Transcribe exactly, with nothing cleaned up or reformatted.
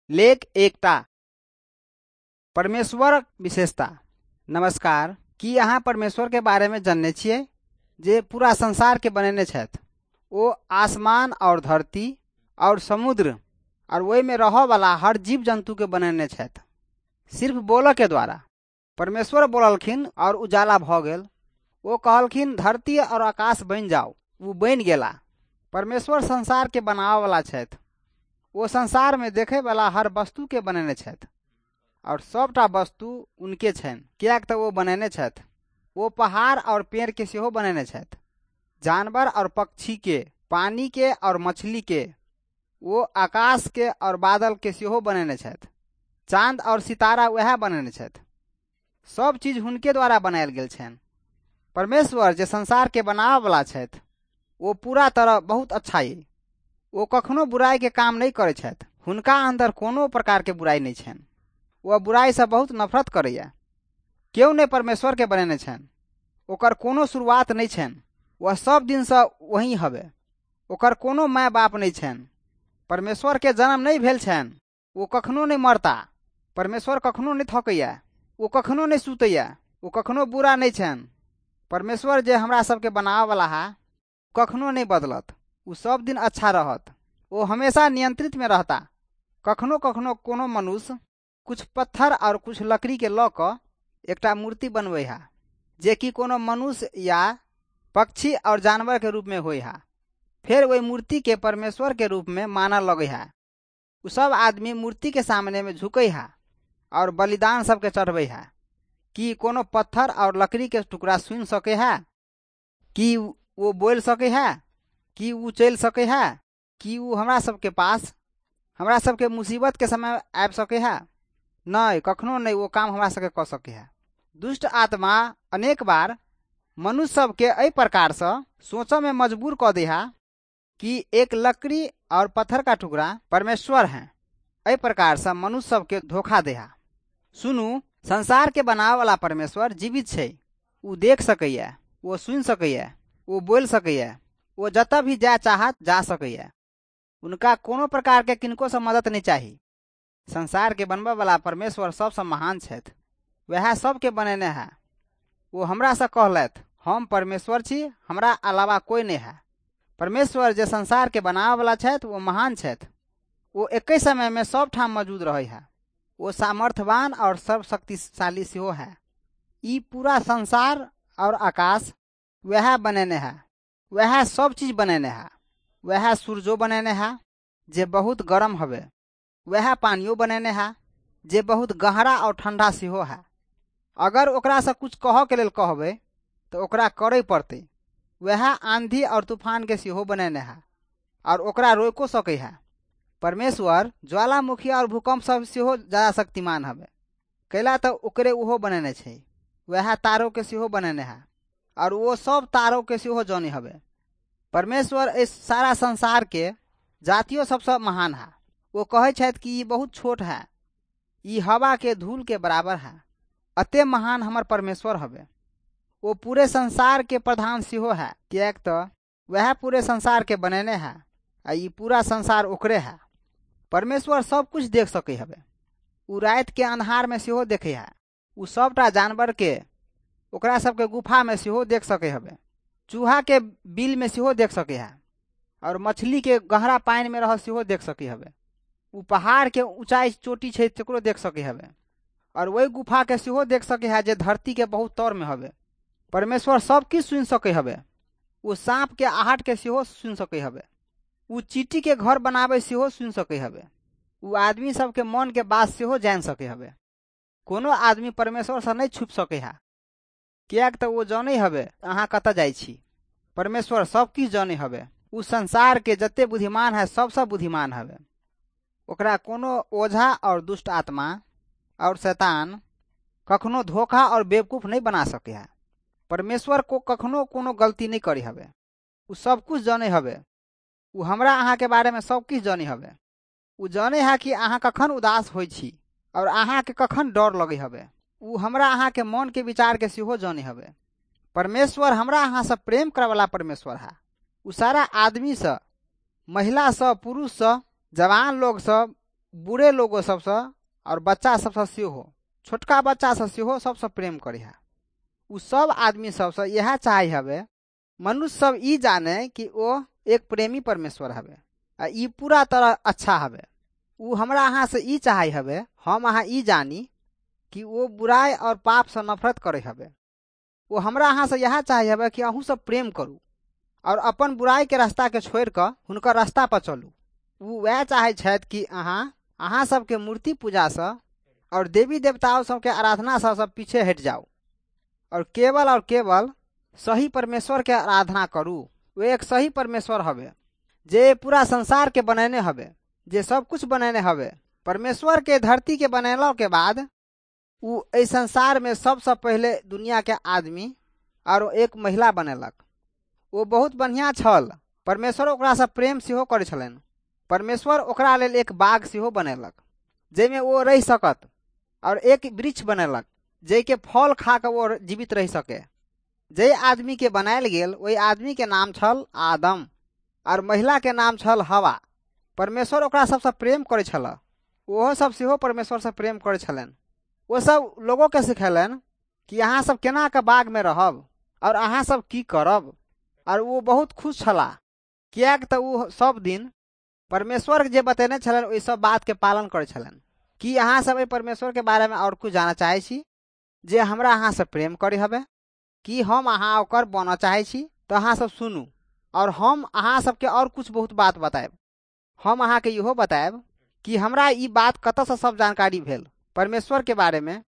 लेख एकटा परमेश्वर विशेषता। नमस्कार, की अहाँ परमेश्वर के बारे में जानने छियै जे पूरा संसार के बनेने छथि। ओ आसमान और धरती और समुद्र और ओहि में रह वाला हर जीव जंतु के बनेने छथि। सिर्फ बोल के द्वारा परमेश्वर बोललखिन और उजाला भ गेल। ओ कहलखिन धरती और आकाश बनि जाओ, वो बनि गेला। परमेश्वर संसार के बनावे वाला छथि। ओ संसार में देखे वाला हर वस्तु के बनेने छथि और सबटा वस्तु उनके छनि, कियाक तऽ ओ बनेने छथि। ओ पहाड़ और पेड़ के सेहो बनेने छथि, जानवर और पक्षी के, पानी के और मछली के। ओ आकाश के और बादल के सेहो बनेने छथि। चांद और सितारा वएह बनेने छथि। सब चीज हुनके द्वारा बनायल गेल छनि। परमेश्वर जे संसार के बनावे वाला छथि, ओ पूरा तरह बहुत अच्छा ये। ओ कखनो बुराई के काम नहीं करे छथि। हुनका अंदर कोनो प्रकार के बुराई नहीं छनि। वह बुराई से बहुत नफरत करैया। केओ ने परमेश्वर के बनेने छनि, ओकर कोनो शुरुआत नहीं छनि। वह सब दिन से वही हवे। ओकर कोनो माय बाप नहीं छनि। परमेश्वर के जन्म नहीं भेल छनि। वो कखनो नहीं मरता। परमेश्वर कखनो नहीं थकैया। वो कखनो नहीं सुतैया। वो कखनो बुरा नहीं छनि। परमेश्वर जे हमरा सबके बनावे वाला है, कखनो नहीं बदलत। उ सब दिन अच्छा रहत। वो हमेशा नियंत्रित में रहता। कखनो कखनो कोनो मनुष्य कुछ पत्थर और कुछ लकड़ी के लऽ कऽ एकटा मूर्ति बनबै है, जे कि कोनो मनुष्य या पक्षी और जानवर के रूप में होय है। फिर वही मूर्ति के परमेश्वर के रूप में मानल लगे है। उ सब आदमी मूर्ति के सामने में झुकै है और बलिदान सबके चढ़बै है। कि कोनो पत्थर और लकड़ी के टुकड़ा सुन सके है? कि वो बोल सके है? कि वो चल सके है? कि वो हमरा सबके पास हमरा सबके मुसीबत के समय आबि सके है? नहीं, कखनो नहीं वो काम हमरा सबके कऽ सके है। दुष्ट आत्मा अनेक बार मनुष्य सबके एहि प्रकार से सोचऽ में मजबूर कऽ दे है कि एक लकड़ी और पत्थर का टुकड़ा परमेश्वर है। एहि प्रकार से मनुष्य सबके धोखा दे है। सुनू, संसार के बनावे वाला परमेश्वर जीवित छै। वो देख सकैया, वो सुन सकैया, वो बोल सकैया, वो जतऽ भी जाय चाहत जा सकैया। उनका कोनो प्रकार के किनको से मदद नहीं चाही। संसार के बनबे वाला परमेश्वर सबसे महान छथि। वह सबके बनेने है। वो हमरा से कहलथि, हम परमेश्वर छी, हमरा अलावा कोई नहीं है। परमेश्वर जे संसार के बनावे वाला छथि, वो महान छथि। वो एक ही समय में सब ठाम मौजूद रहे है। वो सामर्थवान और सर्वशक्तिशाली सेहो है। ई पूरा संसार और आकाश वह बनेने है। वह सब चीज बनेने है। वह सूरजो बनेने है जे बहुत गरम हवे। वह पानियो बनेने है जे बहुत गहरा और ठंडा सेहो है। अगर ओकरा से कुछ कह के लेल कहबै तो ओकरा करे पड़ते। वह आंधी और तूफान के सेहो बनेने है और ओकरा रोको सके है। परमेश्वर ज्वालामुखी और भूकंप सब सेहो ज्यादा शक्तिमान हवे। कैला तो ओकरे उहो बनेने छै। वह तारों के सेहो बनेने है और वो सब तारों के सेहो जाने हवे। परमेश्वर इस सारा संसार के जातियों सबसे महान है। वो कहे छथि कि ई बहुत छोट है, ई हवा के धूल के बराबर है। अते महान हमर परमेश्वर हवे। वो पूरे संसार के प्रधान सेहो है, कियाक तो वह पूरे संसार के बनेने है आ ई पूरा संसार ओकरे है। परमेश्वर सब कुछ देख सके हवे। उ रात के अन्हार में सेहो देखे है। उ सबटा जानवर के ओकरा सबके गुफा में सेहो देख सके हवे। चूहा के बिल में सेहो देख सके है और मछली के गहरा पानी में रह सेहो देख सके हवे। उ पहाड़ के ऊंचाई चोटी छै तकरो देख सके हवे और वही गुफा के सेहो देख सके है जे धरती के बहुत तर में हवे। परमेश्वर सब किछ सुन सके हवे। उ सांप के आहट के सेहो सुन सके हवे। उ चींटी के घर बनावे सेहो सुन सके हवे। उ आदमी सब के मन के बात सेहो जान सके हवे। कोनो आदमी परमेश्वर से नहीं छुप सके है, कियाक तो वो जाने हवे अहाँ कतऽ जाइ छी। परमेश्वर सब किछ जाने हवे। उ संसार के जते बुद्धिमान है सबसे बुद्धिमान हवे। ओकरा कोनो ओझा और दुष्ट आत्मा और शैतान कखनो धोखा और बेवकूफ नहीं बना सके है। परमेश्वर को कखनो कोनो गलती नहीं करी हवे। उ सब कुछ जाने हवे। उ हमरा अहाँ के बारे में सब किछ जाने हवे। उ जाने है कि अहाँ कखन उदास होइ छी और अहाँ के कखन डर लगे हवे। उ हमरा अहाँ के मन के विचार के सेहो जाने हवे। परमेश्वर हमरा अहाँ से प्रेम करे वाला परमेश्वर है। उ सारा आदमी से, महिला से, पुरुष से, जवान लोग से, बूढ़े लोगो सबसँ और बच्चा सबसँ सेहो, छोटका बच्चा से सेहो सबसँ प्रेम करे है। उ सब आदमी सबसँ यह चाहे हवे मनुष्य सब ई जाने कि ओ एक प्रेमी परमेश्वर हवे आ ई पूरा तरह अच्छा हवे। उ हमरा अहाँ से ई चाहे हवे हम अहाँ ई जानी कि वो बुराई और पाप से नफरत करे हवे। वो हमरा अहाँ से यह चाहे हवे कि अहूँ सब प्रेम करू और अपन बुराई के रास्ता के छोड़ कऽ हुनकर रास्ता पर चलू। उ वह चाहे छथि कि अहाँ अहाँ सबके मूर्ति पूजा से और देवी देवताओं सबके आराधना से सब पीछे हट जाओ और केवल और केवल सही परमेश्वर के आराधना करू। वे एक सही परमेश्वर हवे जे पूरा संसार के बनैने हवे, जे सब कुछ बनैने हवे। परमेश्वर के धरती के बनैला के बाद उ इस संसार में सबसे पहले दुनिया के आदमी और एक महिला बनेलक। वो बहुत बढ़िया छल। परमेश्वर ओकरा से प्रेम सेहो करे छलन। परमेश्वर ओकरा लेल एक बाग सेहो बनेलक जेमे वो रह सकत और एक वृक्ष बनेलक जे के फल खा के वो जीवित रह सके। जे आदमी के बनायल गेल वही आदमी के नाम छल आदम और महिला के नाम छल हवा। परमेश्वर ओकरा सबसे प्रेम करे छल। ओहो सब सेहो परमेश्वर से प्रेम करे छलन। वो सब लोगों के सिखेलन कि अहाँ सब केना के बाग में रहब और अहाँ सब की करब। और वो बहुत खुश छला कियाक त उ सब दिन परमेश्वर जे बतेने छलन ओहि सब बात के पालन करे छलन। कि अहाँ सब एहि परमेश्वर के बारे में और कुछ जाना चाहे छी जे हमरा अहाँ से प्रेम करे हवे कि हम अहाँ ओकर बनना चाहे छी तो अहाँ सब सुनू और हम अहाँ सबके और कुछ बहुत बात बताएब। हम अहाँ के इहो बताएब कि हमरा ई बात कतऽ से सब जानकारी भेल परमेश्वर के बारे में